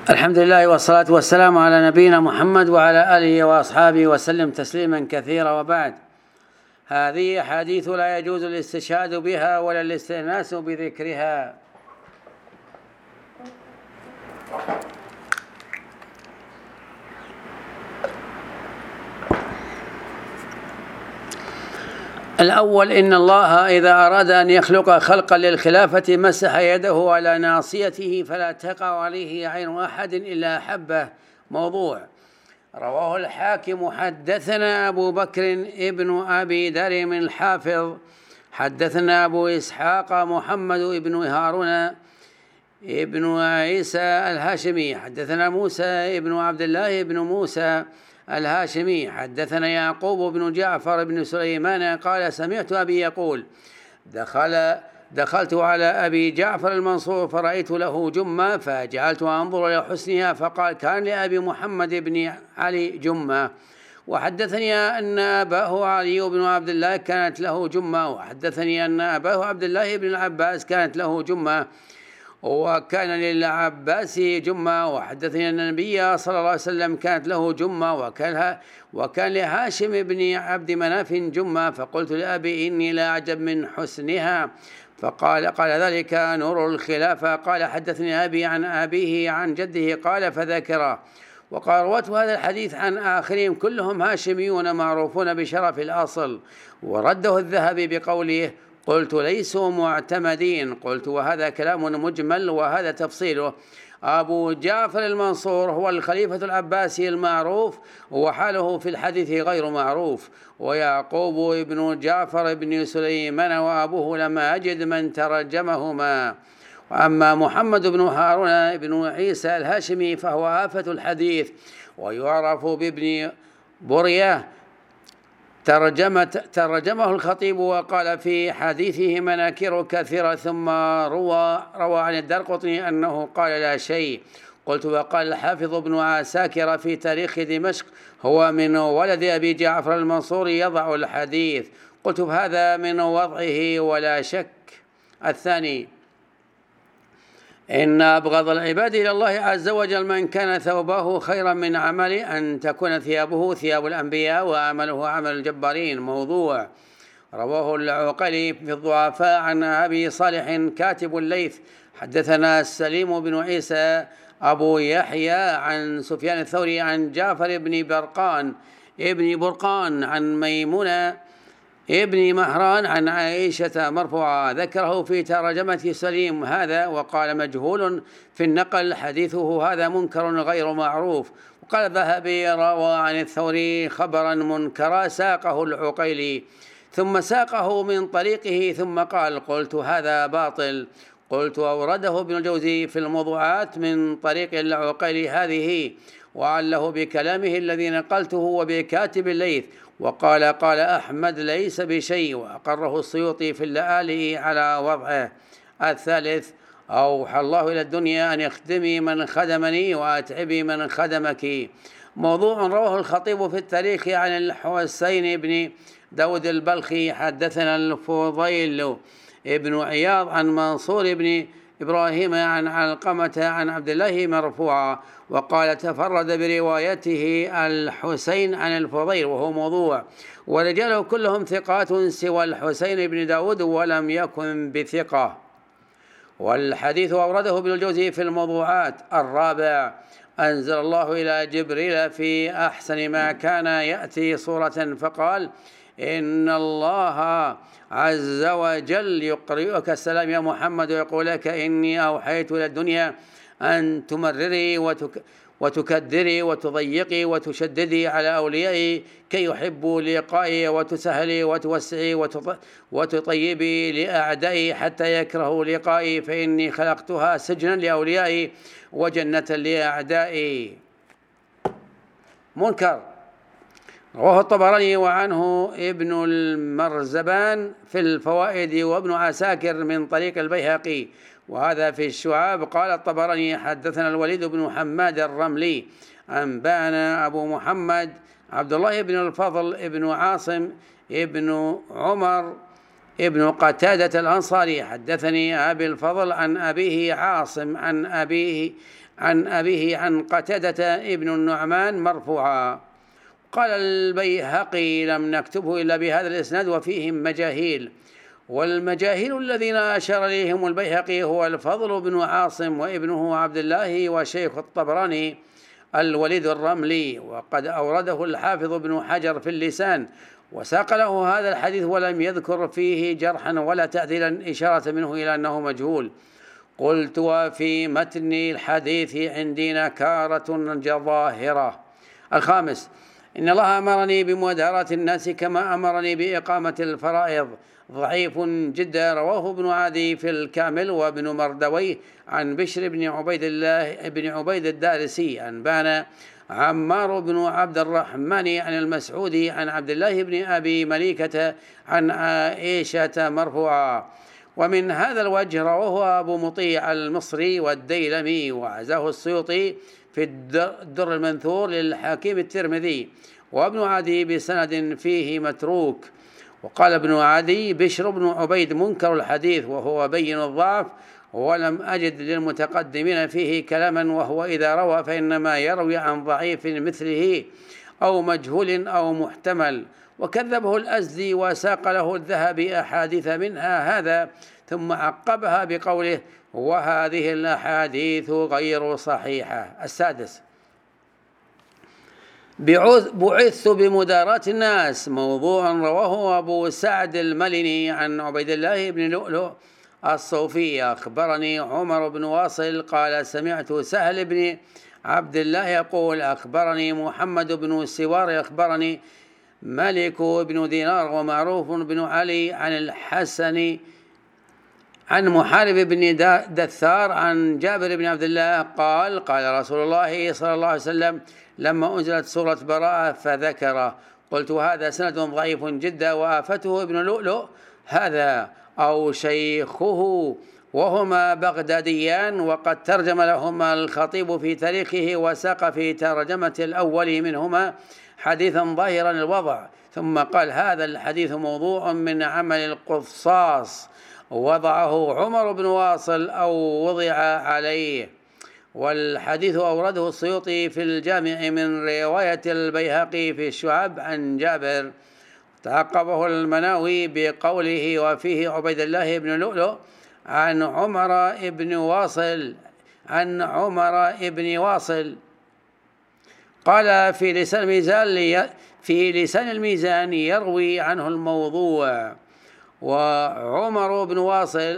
الحمد لله والصلاة والسلام على نبينا محمد وعلى آله وأصحابه وسلم تسليما كثيرا، وبعد. هذه حديث لا يجوز الاستشهاد بها ولا الاستئناس بذكرها. الأول: إن الله إذا أراد أن يخلق خلقا للخلافة مسح يده على ناصيته فلا تقع عليه عين أحد إلا أحبه. موضوع. رواه الحاكم. حدثنا أبو بكر ابن أبي دريم الحافظ حدثنا أبو إسحاق محمد ابن هارون ابن عيسى الهاشمي حدثنا موسى ابن عبد الله ابن موسى الهاشمي حدثنا يعقوب بن جعفر بن سليمان قال: سمعت أبي يقول: دخلت على أبي جعفر المنصور فرأيت له جمة فجعلت أنظر إلى حسنها، فقال: كان لأبي محمد بن علي جمة. وحدثني أن أباه علي بن عبد الله كانت له جمة. وحدثني أن أباه عبد الله بن العباس كانت له جمة، وكان للعباس جمة. وحدثني أن النبي صلى الله عليه وسلم كانت له جمة، وكان لهاشم بن عبد مناف جمة. فقلت لأبي: إني لا أعجب من حسنها. قال ذلك نور الخلافة. قال: حدثني أبي عن أبيه عن جده قال فذكره. وقال: روت هذا الحديث عن آخرين كلهم هاشميون معروفون بشرف الأصل. ورده الذهبي بقوله: قلت: ليسوا معتمدين. قلت: وهذا كلام مجمل وهذا تفصيله. أبو جعفر المنصور هو الخليفة العباسي المعروف، وحاله في الحديث غير معروف. ويعقوب ابن جعفر بن سليمان وأبوه لما أجد من ترجمهما. وأما محمد بن هارون بن عيسى الهاشمي فهو آفة الحديث، ويعرف بابن برية. ترجمه الخطيب وقال في حديثه مناكير كثيرة، ثم روى عن الدرقطني أنه قال لا شيء. قلت: وقال الحافظ ابن عساكر في تاريخ دمشق: هو من ولد أبي جعفر المنصور يضع الحديث. قلت: هذا من وضعه ولا شك. الثاني: إن أبغض العباد إلى الله عز وجل من كان ثوبه خيرا من عمله، أن تكون ثيابه ثياب الأنبياء وعمله عمل الجبارين. موضوع. رواه العقلي في الضعفاء عن أبي صالح كاتب الليث حدثنا سليم بن عيسى أبو يحيى عن سفيان الثوري عن جعفر بن برقان عن ميمونة ابن مهران عن عائشة مرفوعة، ذكره في ترجمة سليم هذا، وقال: مجهول في النقل، حديثه هذا منكر غير معروف. وقال الذهبي: روى عن الثوري خبرا منكرا ساقه العقيلي، ثم ساقه من طريقه ثم قال: قلت: هذا باطل. قلت: أورده ابن الجوزي في الموضوعات من طريق العقيلي هذه، وعله بكلامه الذي نقلته وبكاتب الليث. وقال أحمد: ليس بشيء. وأقره السيوطي في اللآلئ على وضعه. الثالث: أوحى الله إلى الدنيا أن اخدمي من خدمني وأتعبي من خدمك. موضوع. رواه الخطيب في التاريخ عن الحسين بن داود البلخي حدثنا الفضيل ابن عياض عن منصور بن إبراهيم عن علقمة عن عبد الله مرفوعا. وقال: تفرد بروايته الحسين عن الفضيل، وهو موضوع، ورجاله كلهم ثقات سوى الحسين بن داود ولم يكن بثقة. والحديث أورده ابن الجوزي في الموضوعات. الرابع: أنزل الله إلى جبريل في أحسن ما كان يأتي صورة فقال: إن الله عز وجل يقرئك السلام يا محمد ويقول لك: إني أوحيت إلى الدنيا أن تمرري وتكدري وتضيقي وتشددي على أوليائي كي يحبوا لقائي، وتسهلي وتوسعي وتطيبي لأعدائي حتى يكرهوا لقائي، فإني خلقتها سجنا لأوليائي وجنة لأعدائي. منكر. رواه الطبراني وعنه ابن المرزبان في الفوائد وابن عساكر من طريق البيهقي، وهذا في الشعاب. قال الطبراني: حدثنا الوليد بن حماد الرملي أنبأنا أبو محمد عبد الله بن الفضل ابن عاصم ابن عمر ابن قتادة الأنصاري حدثني أبي الفضل عن أبيه عاصم عن أبيه عن أبيه عن قتادة ابن النعمان مرفوعا. قال البيهقي لم نكتبه إلا بهذا الإسناد وفيهم مجاهيل، والمجاهيل الذين أشار إليهم البيهقي هو الفضل بن عاصم وابنه عبد الله وشيخ الطبراني الوليد الرملي، وقد أورده الحافظ بن حجر في اللسان وساق له هذا الحديث ظاهرة ولم يذكر فيه جرحا ولا تعديلا إشارة منه إلى أنه مجهول. قلت: وفي متن الحديث عندي نكارة ظاهرة. الخامس: إن الله أمرني بمداراة الناس كما أمرني بإقامة الفرائض. ضعيف جدا. رواه ابن عدي في الكامل وابن مردويه عن بشر بن عبيد الدارسي أنبانا عمار بن عبد الرحمن عن المسعودي عن عبد الله بن أبي مليكة عن عائشة مرفوعا. ومن هذا الوجه رواه أبو مطيع المصري والديلمي وعزاه السيوطي في الدر المنثور للحكيم الترمذي، وابن عدي بسند فيه متروك. وقال ابن عدي: بشر بن عبيد منكر الحديث وهو بين الضعف، ولم أجد للمتقدمين فيه كلاما، وهو إذا روى فإنما يروي عن ضعيف مثله أو مجهول أو محتمل. وكذبه الأزدي وساق له الذهبي أحاديث منها هذا، ثم عقبها بقوله: وهذه الأحاديث غير صحيحة. السادس: بعثت بمداراة الناس، موضوع رواه أبو سعد الملني عن عبيد الله بن لؤلؤ الصوفي: أخبرني عمر بن واصل قال: سمعت سهل بن عبد الله يقول: أخبرني محمد بن سوار أخبرني مالك بن دينار ومعروف بن علي عن الحسن عن محارب بن دثار عن جابر بن عبد الله قال: قال رسول الله صلى الله عليه وسلم لما أنزلت سورة براءة فذكر. قلت: هذا سند ضعيف جدا، وآفته ابن لؤلؤ هذا أو شيخه، وهما بغداديان، وقد ترجم لهما الخطيب في تاريخه وساق في ترجمة الأول منهما حديثا ظاهرا الوضع، ثم قال: هذا الحديث موضوع من عمل القصاص، وضعه عمر بن واصل أو وضع عليه. والحديث أورده السيوطي في الجامع من رواية البيهقي في الشعب عن جابر. تعقبه المناوي بقوله: وفيه عبيد الله بن لؤلؤ عن عمر بن واصل قال في لسان الميزان يروي عنه الموضوع. وعمر بن واصل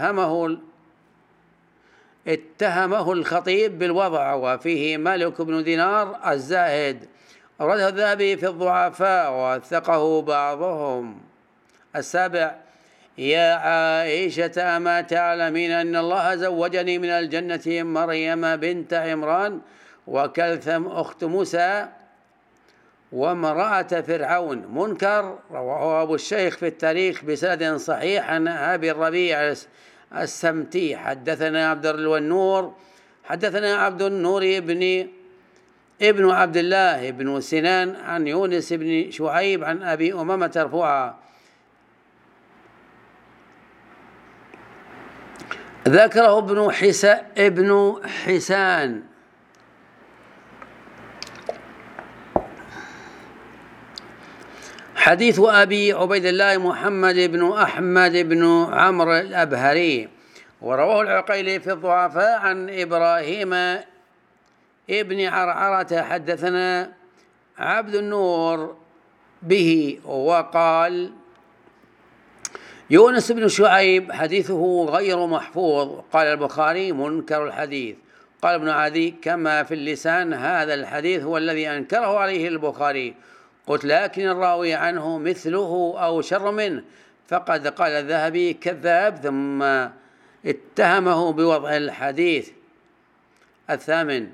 اتهمه الخطيب بالوضع. وفيه مالك بن دينار الزاهد، أورده الذهبي في الضعفاء ووثقه بعضهم. السابع: يا عائشة أما تعلمين أن الله زوجني من الجنة مريم بنت عمران وكلثم أخت موسى وامرأة فرعون؟ منكر. رواه أبو الشيخ في التاريخ بسند صحيح عن أبي الربيع السمتي. حدثنا عبد النور ابن عبد الله بن سنان عن يونس بن شعيب عن أبي أمامة مرفوعا. ذكره ابن حسان. حديث أبي عبيد الله محمد بن أحمد بن عمرو الأبهري، ورواه العقيلي في الضعفاء عن إبراهيم ابن عرعرة. حدثنا عبد النور به وقال: يونس بن شعيب حديثه غير محفوظ. قال البخاري: منكر الحديث. قال ابن عدي: كما في اللسان هذا الحديث هو الذي أنكره عليه البخاري. قلت: لكن الراوي عنه مثله أو شر منه، فقد قال الذهبي كذاب، ثم اتهمه بوضع الحديث. الثامن: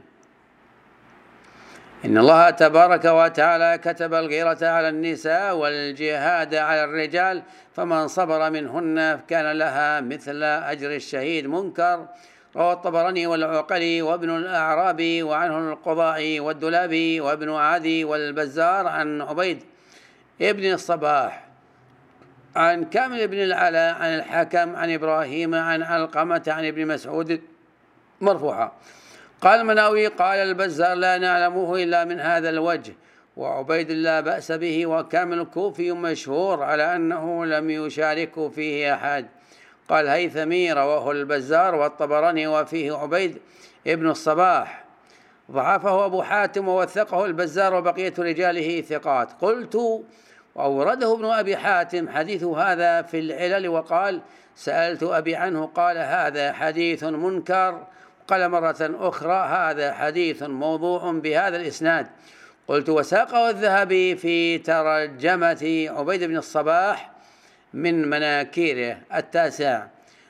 إن الله تبارك وتعالى كتب الغيرة على النساء والجهاد على الرجال، فمن صبر منهن كان لها مثل أجر الشهيد. منكر. رواه الطبراني والعقلي وابن الأعرابي وعنه القضاعي والدلابي وابن عدي والبزار عن عبيد ابن الصباح عن كامل بن العلاء عن الحكم عن إبراهيم عن علقمة عن ابن مسعود مرفوعا. قال المناوي قال البزار لا نعلمه إلا من هذا الوجه، وعبيد لا بأس به، وكامل الكوفي مشهور على أنه لم يشارك فيه أحد. قال هيثمي رواه البزار والطبراني وفيه عبيد ابن الصباح، ضعفه أبو حاتم ووثقه البزار وبقية رجاله ثقات. قلت وأورده ابن أبي حاتم حديث هذا في العلل، وقال سألت أبي عنه قال هذا حديث منكر، قال مرة أخرى هذا حديث موضوع بهذا الإسناد. قلت وساقه الذهبي في ترجمة عبيد بن الصباح من مناكيره 9: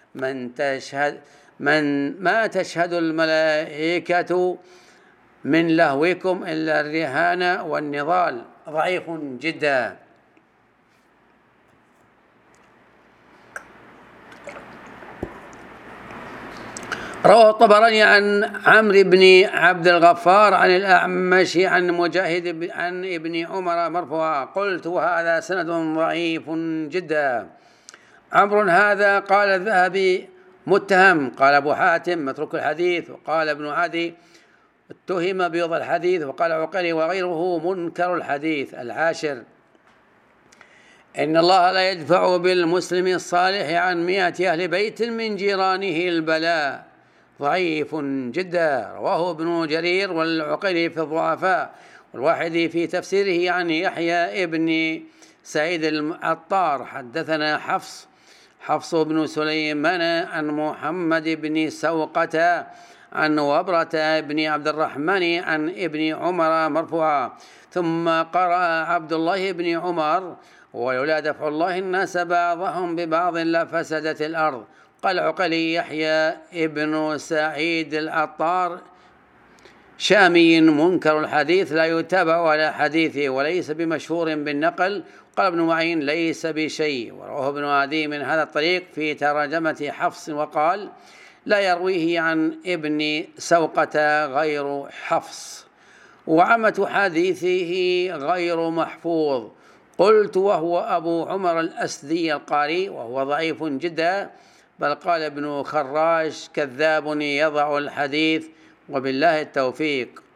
ما تشهد الملائكة من لهوكم إلا الرهان والنضال، ضعيف جدا. رواه الطبراني عن عمرو بن عبد الغفار عن الأعمش عن مجاهد عن ابن عمر مرفوعا. قلت وهذا سند ضعيف جدا. عمرو هذا قال الذهبي متهم، قال أبو حاتم متروك الحديث، وقال ابن عدي اتهم بوضع الحديث، وقال عقيلي وغيره منكر الحديث. 10: إن الله لا يدفع بالمسلم الصالح عن 100 أهل بيت من جيرانه البلاء، ضعيف جدا. رواه ابن جرير والعقيلي في الضعفاء، والواحد في تفسيره عن يحيى ابن سعيد العطار حدثنا حفص بن سليمان عن محمد بن سوقة عن وبرة بن عبد الرحمن عن ابن عمر مرفوعا. ثم قرأ عبد الله بن عمر ولولا دفع الله الناس بعضهم ببعض لفسدت الأرض. قال عقيلي يحيى ابن سعيد العطار شامي منكر الحديث لا يتابع على حديثه وليس بمشهور بالنقل. قال ابن معين ليس بشيء، ورواه ابن عدي من هذا الطريق في ترجمة حفص، وقال لا يرويه عن ابن سوقة غير حفص، وعامة حديثه غير محفوظ. قلت وهو أبو عمر الأسدي القاري وهو ضعيف جدا، بل قال ابن خراش كذاب يضع الحديث، وبالله التوفيق.